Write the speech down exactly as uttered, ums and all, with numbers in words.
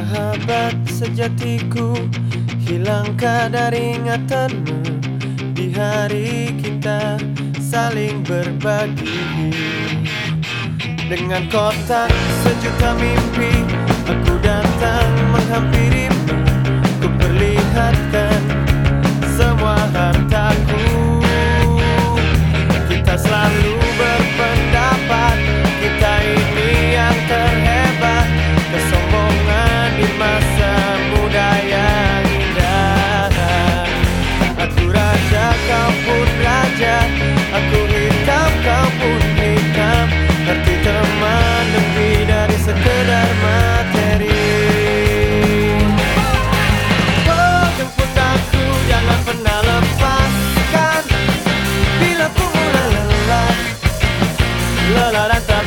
Sahabat sejatiku, hilangkah dari ingatanmu di hari kita saling berbagi? Dengan kotak sejuta mimpi, aku datang menghampirimu. Ku perlihatkan semua hartaku. Kita selalu berpendapat kita ini yang terhebat. Kesombongan di masa muda yang indah. Aku raja, kau pun raja. Aku hitam, kau pun hitam. Arti teman lebih dari sekedar materi. Oh, jemput aku, jangan pernah lepaskan. Bila ku mulai lelah, lelah datang.